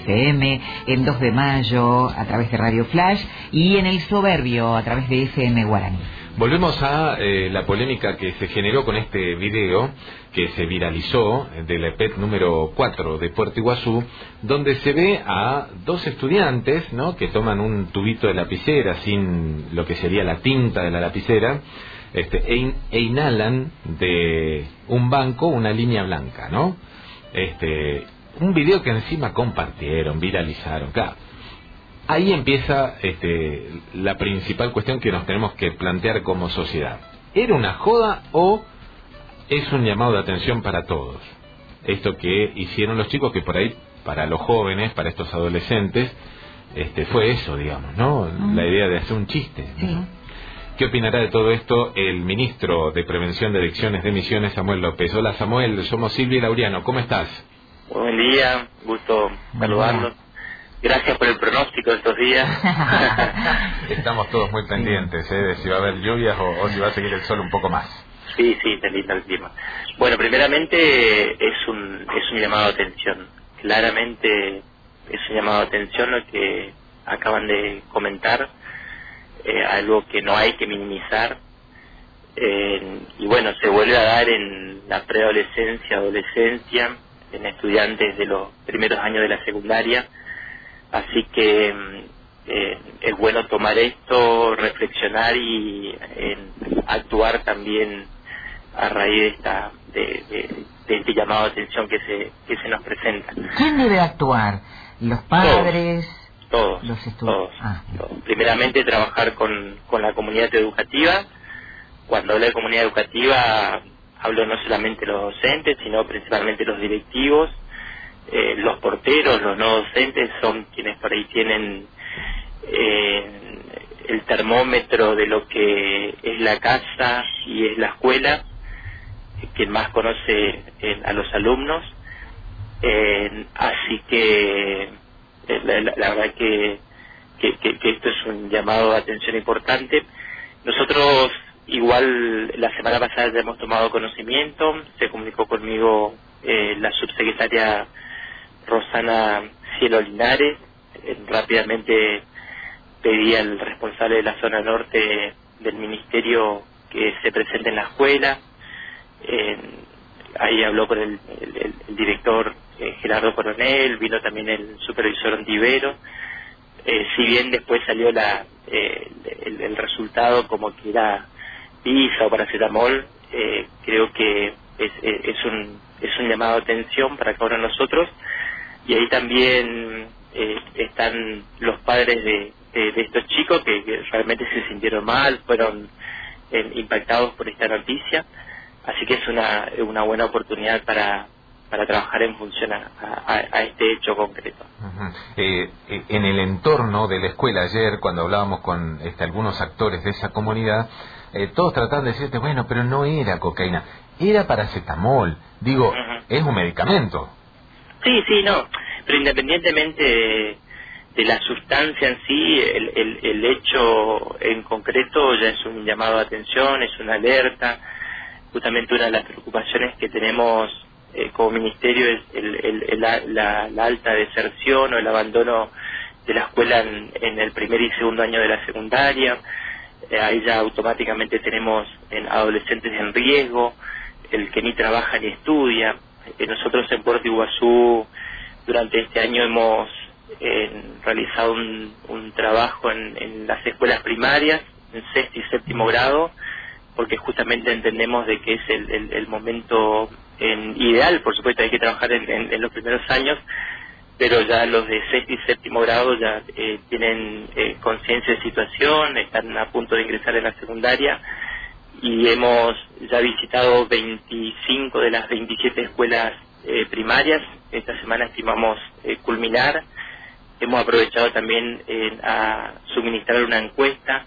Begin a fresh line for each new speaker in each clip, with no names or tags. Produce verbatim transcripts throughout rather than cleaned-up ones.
F M, en dos de mayo a través de Radio Flash y en El Soberbio a través de F M Guaraní.
Volvemos a eh, la polémica que se generó con este video que se viralizó del E P E T número cuatro de Puerto Iguazú, donde se ve a dos estudiantes, ¿no?, que toman un tubito de lapicera sin lo que sería la tinta de la lapicera, este, e, in, e inhalan de un banco una línea blanca, ¿no? Este, un video que encima compartieron, viralizaron, claro. Ahí empieza este, la principal cuestión que nos tenemos que plantear como sociedad. ¿Era una joda o es un llamado de atención para todos? Esto que hicieron los chicos, que por ahí, para los jóvenes, para estos adolescentes, este, fue eso, digamos, ¿no? Uh-huh. La idea de hacer un chiste, ¿no? Sí. ¿Qué opinará de todo esto el ministro de Prevención de Adicciones de Misiones, Samuel López? Hola, Samuel, somos Silvia y Laureano, ¿cómo estás?
Buen día, gusto saludarlos. Gracias por el pronóstico de estos días.
Estamos todos muy pendientes, ¿eh?, de si va a haber lluvias o, o si va a seguir el sol un poco más.
Sí, sí, está lindo el clima. Bueno, primeramente es un es un llamado de atención. Claramente es un llamado de atención lo que acaban de comentar, eh, algo que no hay que minimizar. Eh, y bueno, se vuelve a dar en la preadolescencia, adolescencia, en estudiantes de los primeros años de la secundaria. Así que eh, es bueno tomar esto, reflexionar y eh, actuar también a raíz de esta de, de, de este llamado de atención que se que se nos presenta.
¿Quién debe actuar? ¿Los padres?
Todos,
los estudiantes.
Todos.
Ah.
todos. Primeramente trabajar con, con la comunidad educativa. Cuando hablo de comunidad educativa hablo no solamente de los docentes, sino principalmente los directivos. Eh, los porteros, los no docentes son quienes por ahí tienen eh, el termómetro de lo que es la casa y es la escuela, eh, quien más conoce eh, a los alumnos. Eh, así que eh, la, la, la verdad que, que, que, que esto es un llamado de atención importante. Nosotros igual la semana pasada ya hemos tomado conocimiento, se comunicó conmigo eh, la subsecretaria Rosana Cielo Linares, eh, rápidamente pedí al responsable de la zona norte del ministerio que se presente en la escuela. Eh, ahí habló con el, el, el director eh, Gerardo Coronel, vino también el supervisor Ontivero. Eh, si bien después salió la eh, el, el resultado como que era pizza o paracetamol, eh, creo que es, es, es un es un llamado de atención para cada uno de nosotros. Y ahí también eh, están los padres de, de, de estos chicos que, que realmente se sintieron mal, fueron eh, impactados por esta noticia. Así que es una, una buena oportunidad para, para trabajar en función a, a, a este hecho concreto.
Uh-huh. eh, en el entorno de la escuela ayer, cuando hablábamos con este, algunos actores de esa comunidad, eh, todos trataban de decirte, bueno, pero no era cocaína, era paracetamol. Digo, uh-huh. Es un medicamento.
Sí, sí, no, pero independientemente de, de la sustancia en sí, el, el, el hecho en concreto ya es un llamado de atención, es una alerta. Justamente una de las preocupaciones que tenemos eh, como ministerio es el, el, el, la, la, la alta deserción o el abandono de la escuela en, en el primer y segundo año de la secundaria. Eh, ahí ya automáticamente tenemos en adolescentes en riesgo, el que ni trabaja ni estudia. Eh, nosotros en Puerto Iguazú durante este año hemos eh, realizado un, un trabajo en, en las escuelas primarias, en sexto y séptimo grado, porque justamente entendemos de que es el, el, el momento en ideal. Por supuesto hay que trabajar en, en, en los primeros años, pero ya los de sexto y séptimo grado ya eh, tienen eh, conciencia de situación, están a punto de ingresar en la secundaria, y hemos ya visitado veinticinco de las veintisiete escuelas eh, primarias. Esta semana estimamos eh, culminar. Hemos aprovechado también eh, a suministrar una encuesta.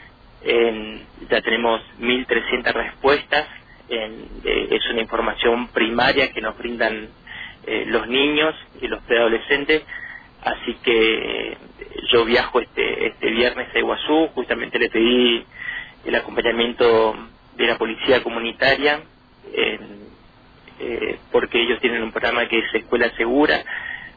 En, ya tenemos mil trescientas respuestas. En, eh, es una información primaria que nos brindan eh, los niños y los preadolescentes. Así que eh, yo viajo este, este viernes a Iguazú. Justamente le pedí el acompañamiento de la policía comunitaria, eh, eh, porque ellos tienen un programa que es Escuela Segura,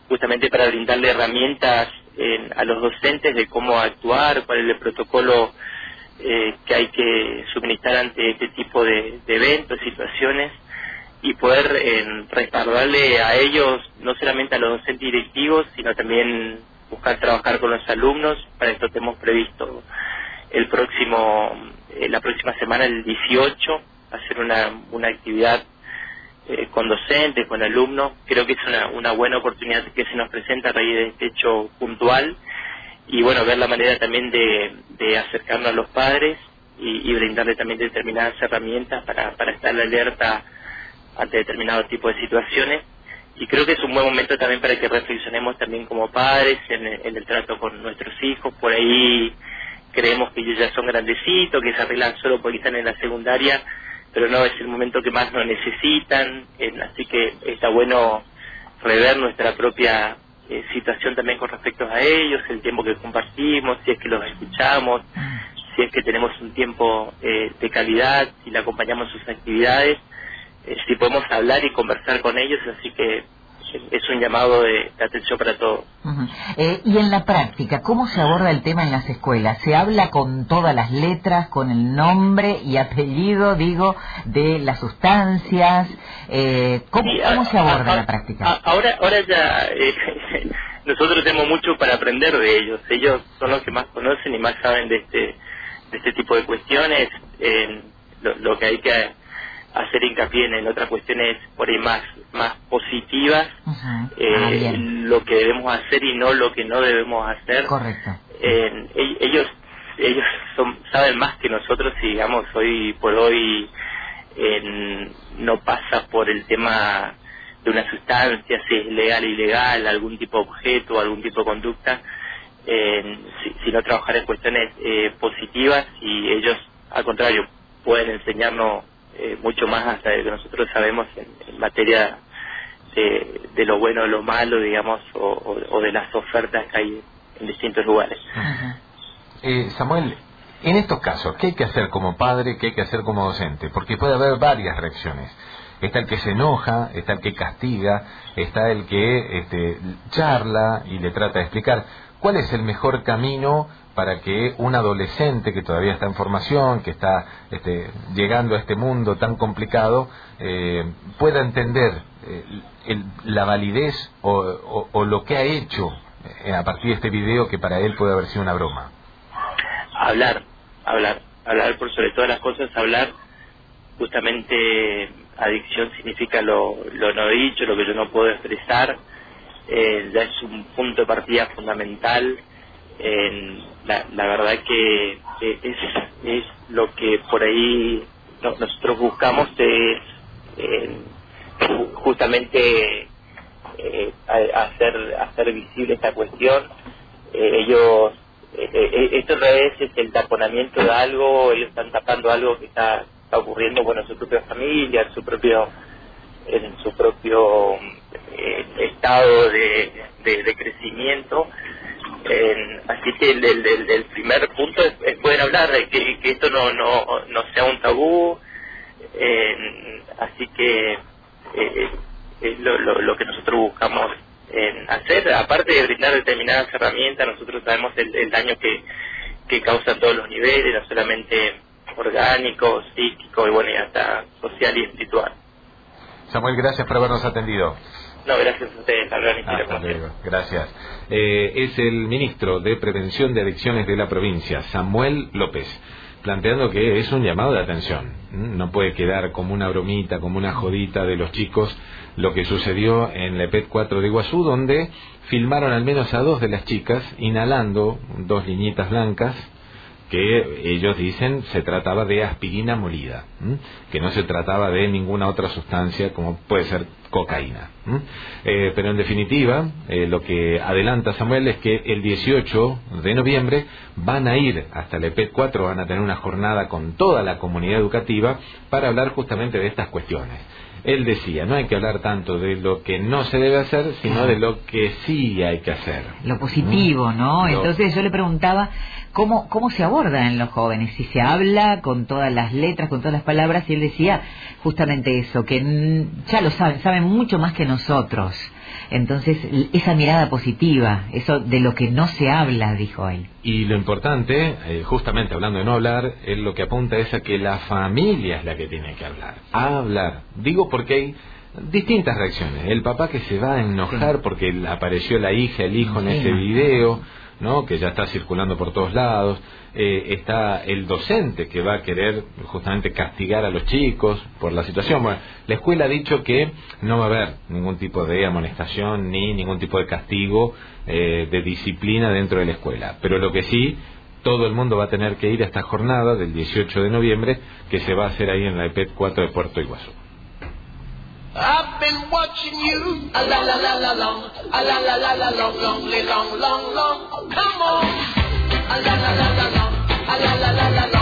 justamente para brindarle herramientas en, a los docentes de cómo actuar, cuál es el protocolo eh, que hay que suministrar ante este tipo de, de eventos, situaciones, y poder eh, respaldarle a ellos, no solamente a los docentes directivos, sino también buscar trabajar con los alumnos. Para esto tenemos previsto el próximo, eh, la próxima semana, el dieciocho, hacer una, una actividad eh, con docentes, con alumnos. Creo que es una, una buena oportunidad que se nos presenta a raíz de este hecho puntual, y bueno, ver la manera también de, de acercarnos a los padres y, y brindarle también determinadas herramientas para, para estar alerta ante determinado tipo de situaciones. Y creo que es un buen momento también para que reflexionemos también como padres en, en el trato con nuestros hijos. Por ahí creemos que ellos ya son grandecitos, que se arreglan solo porque están en la secundaria, pero no es el momento que más nos necesitan, eh, así que está bueno rever nuestra propia eh, situación también con respecto a ellos, el tiempo que compartimos, si es que los escuchamos, si es que tenemos un tiempo eh, de calidad, si le acompañamos sus actividades, eh, si podemos hablar y conversar con ellos, así que es un llamado de, de atención para todos.
Uh-huh. eh, y en la práctica, ¿cómo se aborda el tema en las escuelas? ¿Se habla con todas las letras, con el nombre y apellido, digo, de las sustancias? Eh, ¿cómo,
sí,
¿Cómo
a,
se aborda
a,
en la práctica?
A, ahora, ahora ya eh, nosotros tenemos mucho para aprender de ellos. Ellos son los que más conocen y más saben de este, de este tipo de cuestiones. Eh, lo, lo que hay que hacer hincapié en, en otras cuestiones por ahí más más positivas, uh-huh. eh, ah, lo que debemos hacer y no lo que no debemos hacer.
Correcto.
Eh, ellos ellos son, saben más que nosotros, y digamos hoy por hoy eh, no pasa por el tema de una sustancia, si es legal o ilegal, algún tipo de objeto, algún tipo de conducta, eh, sino trabajar en cuestiones eh, positivas, y ellos al contrario pueden enseñarnos Eh, mucho más hasta de lo que nosotros sabemos en, en materia de, de lo bueno o lo malo, digamos, o, o, o de las ofertas que hay en distintos lugares.
Uh-huh. eh, Samuel, en estos casos, ¿qué hay que hacer como padre, qué hay que hacer como docente? Porque puede haber varias reacciones. Está el que se enoja, está el que castiga, está el que este, charla y le trata de explicar. ¿Cuál es el mejor camino para que un adolescente que todavía está en formación, que está este, llegando a este mundo tan complicado, eh, pueda entender eh, el, la validez o, o, o lo que ha hecho eh, a partir de este video, que para él puede haber sido una broma?
Hablar, hablar, hablar por sobre todas las cosas, hablar. Justamente adicción significa lo, lo no dicho, lo que yo no puedo expresar. Eh, ya es un punto de partida fundamental. Eh, la, la verdad que eh, es, es lo que por ahí no, nosotros buscamos, es eh, justamente eh, hacer hacer visible esta cuestión. Eh, ellos eh, eh, esto no es, es el taponamiento de algo, ellos están tapando algo que está, está ocurriendo, bueno, en su propia familia, en su propio en su propio eh, estado de, de, de crecimiento. Eh, así que el, el, el, el primer punto es, es poder hablar de que, que esto no, no, no sea un tabú. Eh, así que eh, es lo, lo, lo que nosotros buscamos eh, hacer, aparte de brindar determinadas herramientas. Nosotros sabemos el, el daño que, que causa a todos los niveles, no solamente orgánico, psíquico y bueno, y hasta social y espiritual.
Samuel, gracias por habernos atendido.
No, gracias a ustedes, Albert.
Hasta luego. Gracias. Eh, es el ministro de Prevención de Adicciones de la provincia, Samuel López, planteando que es un llamado de atención. No puede quedar como una bromita, como una jodita de los chicos lo que sucedió en la E P E T cuatro de Iguazú, donde filmaron al menos a dos de las chicas inhalando dos liñitas blancas, que ellos dicen se trataba de aspirina molida, ¿m? que no se trataba de ninguna otra sustancia como puede ser cocaína. Eh, pero en definitiva, eh, lo que adelanta Samuel es que el dieciocho de noviembre van a ir hasta la E P E T cuatro, van a tener una jornada con toda la comunidad educativa para hablar justamente de estas cuestiones. Él decía, no hay que hablar tanto de lo que no se debe hacer, sino de lo que sí hay que hacer.
Lo positivo, ¿no?
Lo...
Entonces yo le preguntaba cómo cómo se aborda en los jóvenes, si se habla con todas las letras, con todas las palabras, y él decía justamente eso, que ya lo saben, saben mucho más que nosotros. Entonces, esa mirada positiva, eso de lo que no se habla, dijo él.
Y lo importante, eh, justamente hablando de no hablar, es lo que apunta es a que la familia es la que tiene que hablar. A hablar. Digo porque hay distintas reacciones. El papá que se va a enojar sí. porque apareció la hija, el hijo en sí, ese no. video, ¿no? Que ya está circulando por todos lados. Eh, está el docente que va a querer justamente castigar a los chicos por la situación. Bueno, la escuela ha dicho que no va a haber ningún tipo de amonestación ni ningún tipo de castigo eh, de disciplina dentro de la escuela. Pero lo que sí, todo el mundo va a tener que ir a esta jornada del dieciocho de noviembre que se va a hacer ahí en la E P E T cuatro de Puerto Iguazú.
I've been watching you, a la la la la long, a la la la la long, long, long, long, long. Come on, a la la la la long, a la la la la long.